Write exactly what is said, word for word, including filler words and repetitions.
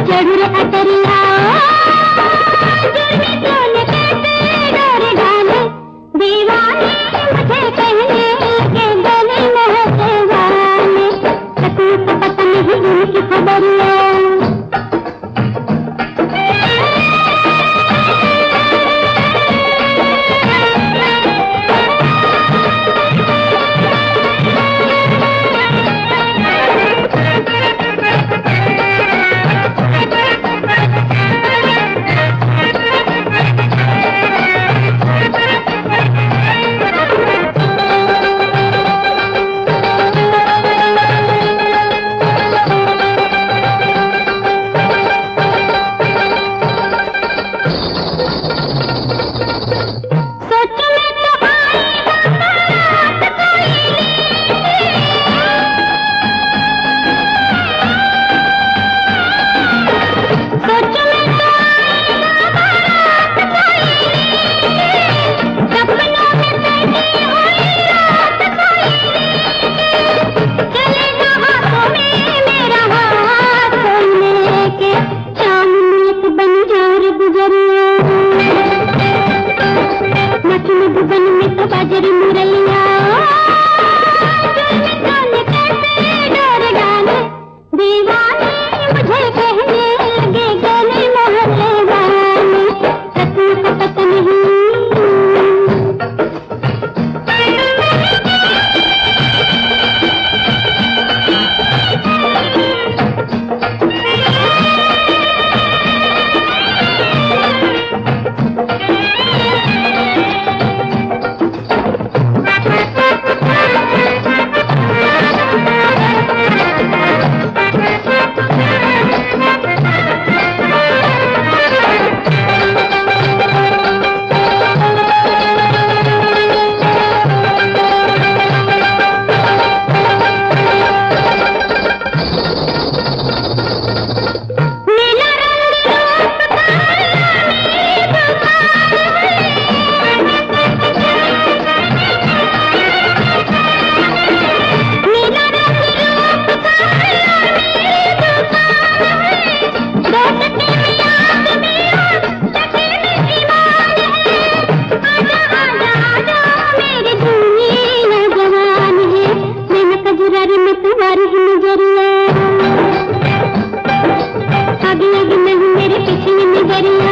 चढ़ रे अटरिया जुर्मी तूने कैसे डोर डाले दीवाने मुझे कहने के गले महके वाले सकूं तो पता नहीं उनकी खबरिया बन में तो बाजरी मुरैया कैसे डर डाले दीवाने मुझे कहने लगे गले मोहल्ले वाले सकूं तो पता नहीं आगे आगे नहीं मेरे पीछे नजरिया